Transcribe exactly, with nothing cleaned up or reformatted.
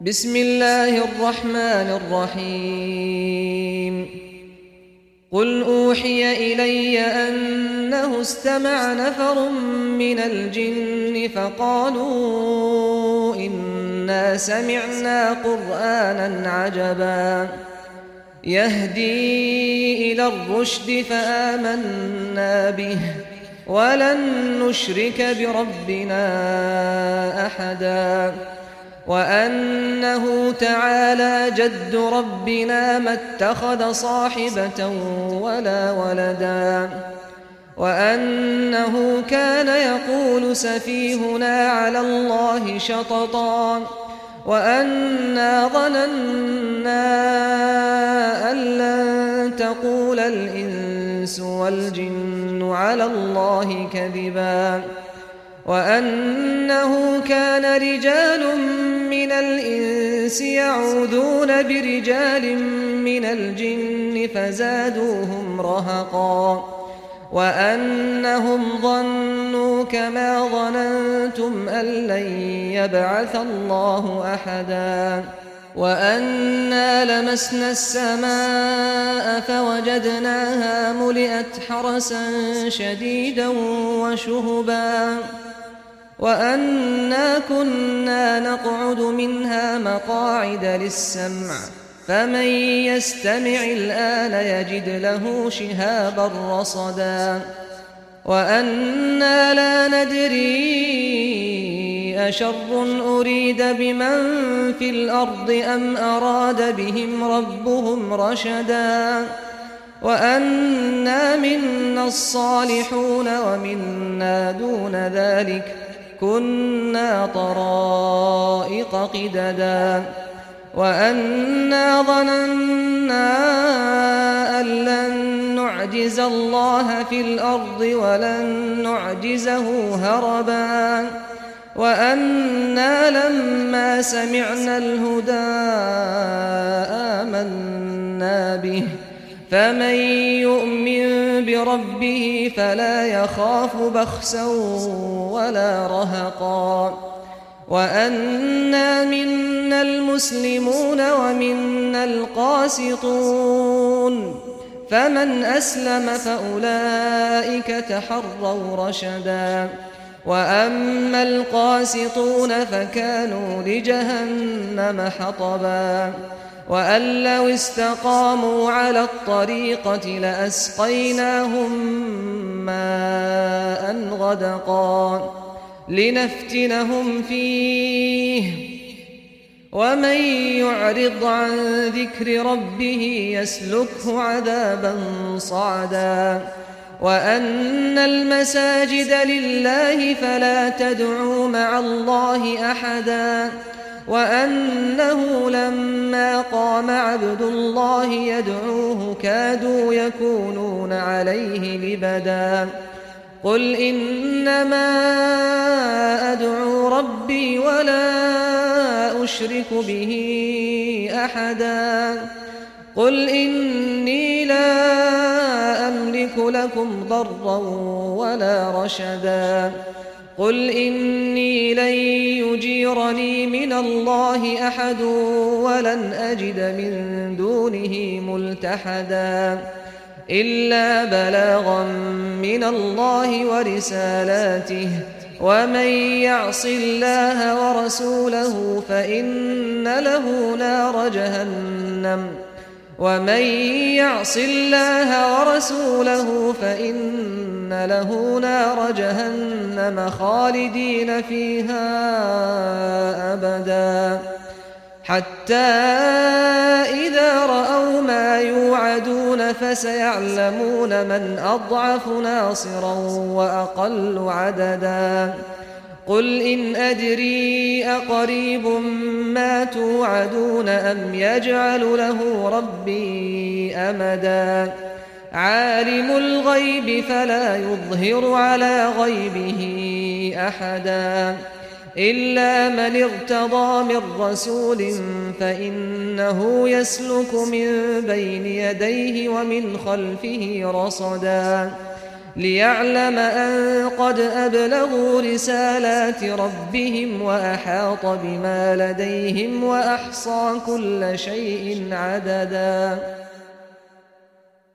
بسم الله الرحمن الرحيم قل أوحي إلي أنه استمع نفر من الجن فقالوا إنا سمعنا قرآنا عجبا يهدي إلى الرشد فآمنا به ولن نشرك بربنا أحدا وأنه تعالى جد ربنا ما اتخذ صاحبة ولا ولدا وأنه كان يقول سفيهنا على الله شططا وأنا ظننا أن لن تقول الإنس والجن على الله كذبا وأنه كان رجال من الإنس يعوذون برجال من الجن فزادوهم رهقا وأنهم ظنوا كما ظننتم أن لن يبعث الله أحدا وأنا لمسنا السماء فوجدناها ملئت حرسا شديدا وشهبا وأنا كنا نقعد منها مقاعد للسمع فمن يستمع الآن يجد له شهابا رصدا وأنا لا ندري أشر أريد بمن في الأرض أم أراد بهم ربهم رشدا وأنا منا الصالحون ومنا دون ذلك كنا طرائق قددا وأنا ظننا أن لن نعجز الله في الأرض ولن نعجزه هربا وأنا لما سمعنا الهدى آمنا به فمن يؤمن بربه فلا يخاف بخسا ولا رهقا وأنا منا المسلمون ومنا القاسطون فمن أسلم فأولئك تحروا رشدا وأما القاسطون فكانوا لجهنم حطبا وأن لو استقاموا على الطريقة لأسقيناهم ماء غدقا لنفتنهم فيه ومن يعرض عن ذكر ربه يسلكه عذابا صعدا وأن المساجد لله فلا تدعوا مع الله أحدا وأنه لما قام عبد الله يدعوه كادوا يكونون عليه لبدا قل إنما أدعو ربي ولا أشرك به أحدا قل إني لا أملك لكم ضرا ولا رشدا قل إني لن يجيرني من الله أحد ولن أجد من دونه ملتحدا إلا بلاغا من الله ورسالاته ومن يعص الله ورسوله فإن له نار جهنم ومن يعص الله ورسوله فإن له نار جهنم خالدين فيها أبدا حتى إذا رأوا ما يوعدون فسيعلمون من أضعف ناصرا وأقل عددا قل إن أدري أقريب ما توعدون أم يجعل له ربي أمدا عالم الغيب فلا يظهر على غيبه أحدا إلا من ارتضى من رسول فإنه يسلك من بين يديه ومن خلفه رصدا ليعلم أن قد أبلغوا رسالات ربهم وأحاط بما لديهم وأحصى كل شيء عددا